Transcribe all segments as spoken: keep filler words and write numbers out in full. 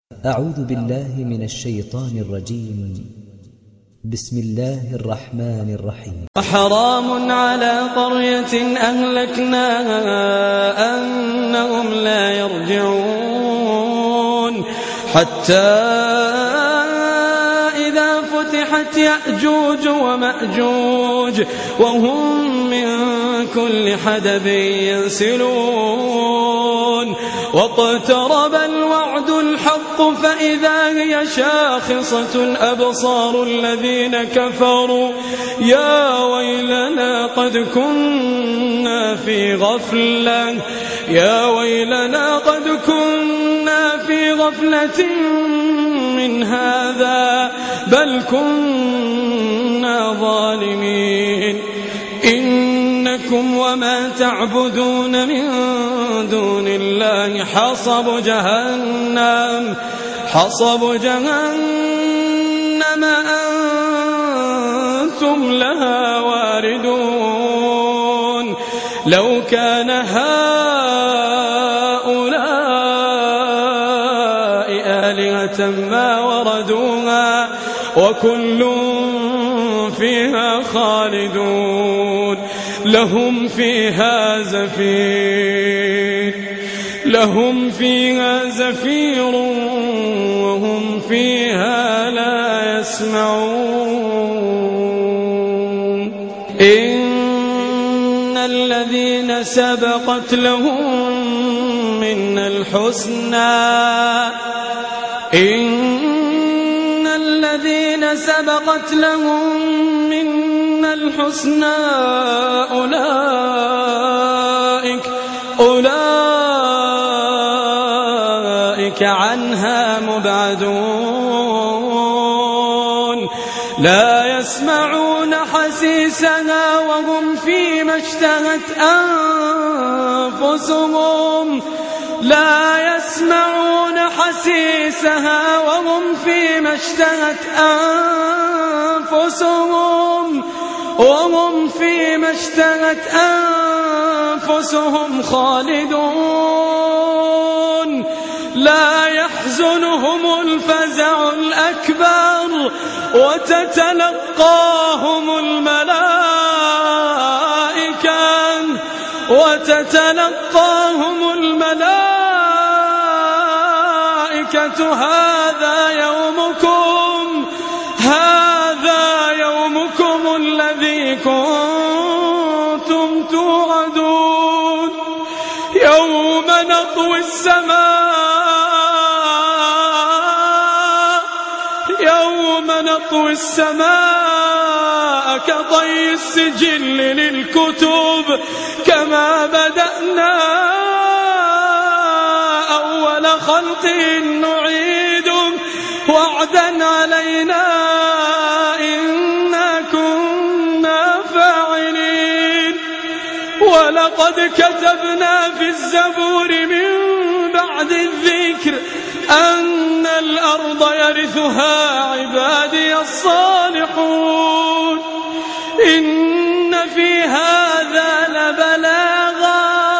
أعوذ بالله من الشيطان الرجيم. بسم الله الرحمن الرحيم. وحرام على قرية أهلكناها أنهم لا يرجعون حتى إذا فتحت يأجوج ومأجوج وهم من كل حدب ينسلون واقترب الوعد الحق فإذا هي شاخصة أبصار الذين كفروا يا ويلنا قد كنا في غفلة يا ويلنا قد كنا في غفلة من هذا بل كنا ظالمين إنكم وما تعبدون من دون الله حصب جهنم حصب جهنم أنتم لها واردون لو كان هؤلاء آلهة ما وردوها وكل فيها خالدون لهم فيها زفير لهم فيها زفير وهم فيها لا يسمعون إن الذين سبقت لهم من الحسنى إن الذين سبقت لهم من الحسنى أولئك أولئك عنها مبعدون لا يسمعون حسيسها وهم فيما اشتهت أنفسهم لا يسمعون حسيسها وهم فيما اشتهت أنفسهم وهم فيما اشتهت أنفسهم خالدون لا يحزنهم الفزع الأكبر وتتلقاهم الملائكة وتتلقاهم الملائكة هذا يومكم هذا يومكم الذي كنتم توعدون يوم نطوي السماء يوم نطوي السماء كطي السجل للكتب كما بدأنا أول خلق نعيده وعدا علينا إنا كنا فاعلين ولقد كتبنا في الزبور من بعد الذكر أن الأرض يرثها عبادي الصالحون إن في هذا لبلاغا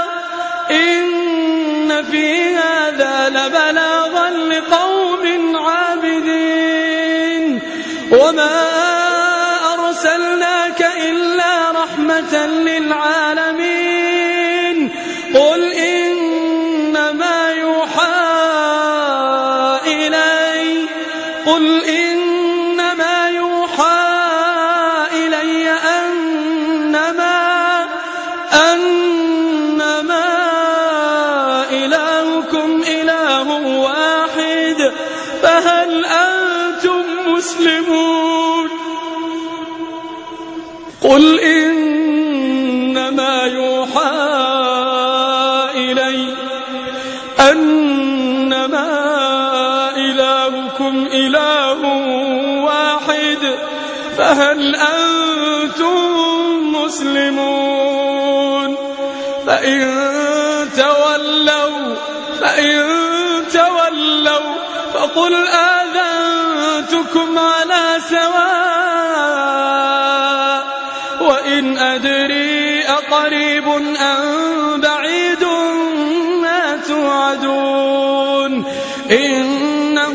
إن في هذا لبلاغا لقوم عابدين وما أرسلناك إلا رحمة للعالمين قل إنما يوحى إلي قل إنما يوحى إلي أنما أنما إلهكم إله واحد فهل أنتم مسلمون قل إنما يوحى إلي أنما إلهكم إله واحد فهل أنتم مسلمون فإن تولوا فإن تولوا فقل آذنتكم على سواء وإن أدري أقريب أم بعيد ما توعدون إن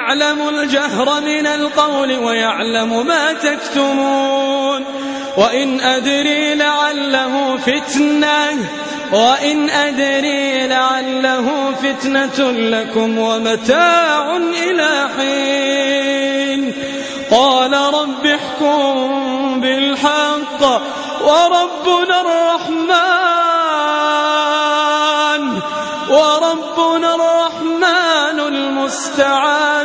يعلم الجهر من القول ويعلم ما تكتمون وإن أدري لعله فتنة وإن أدري لعله فتنة لكم ومتاع إلى حين قال رب احكم بالحق وربنا الرحمن وربنا الرحمن المستعان